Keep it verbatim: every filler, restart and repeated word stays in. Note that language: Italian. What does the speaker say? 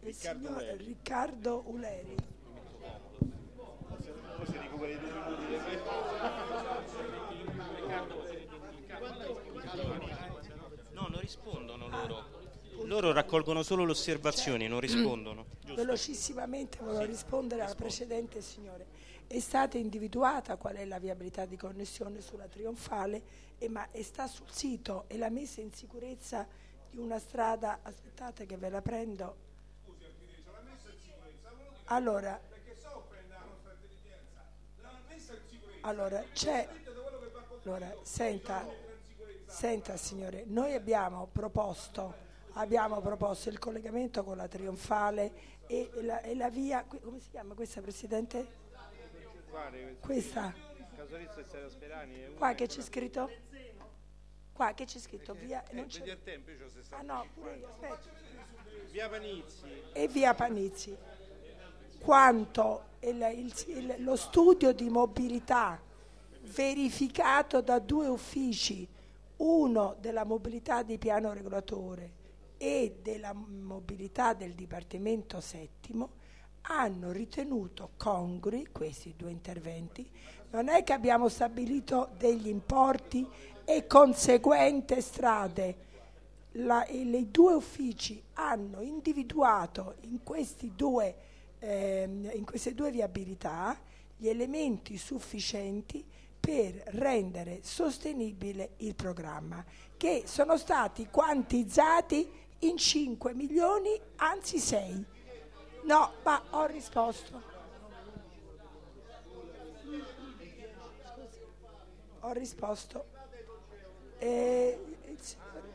il signor Riccardo Uleri. No, non rispondono loro. Loro raccolgono solo le osservazioni, non rispondono. Giusto? Velocissimamente volevo rispondere alla precedente signore. È stata individuata qual è la viabilità di connessione sulla Trionfale, e ma e sta sul sito, e la messa in sicurezza di una strada. Aspettate che ve la prendo. Allora, allora c'è. Allora, senta, senta signore, noi abbiamo proposto. Abbiamo proposto il collegamento con la Trionfale e la, e la via, come si chiama questa, Presidente? Questa? Qua che c'è scritto? Qua che c'è scritto via? Non c'è. Ah no, pure io, aspetta. Via Panizzi. E via Panizzi. Quanto il, il, il, lo studio di mobilità verificato da due uffici, uno della mobilità di piano regolatore e della mobilità del Dipartimento Settimo, hanno ritenuto congrui questi due interventi. Non è che abbiamo stabilito degli importi e conseguente strade. La, I due uffici hanno individuato in, questi due, ehm, in queste due viabilità gli elementi sufficienti per rendere sostenibile il programma, che sono stati quantizzati in cinque milioni, anzi sei. No, ma ho risposto. Ho risposto. Eh, il signor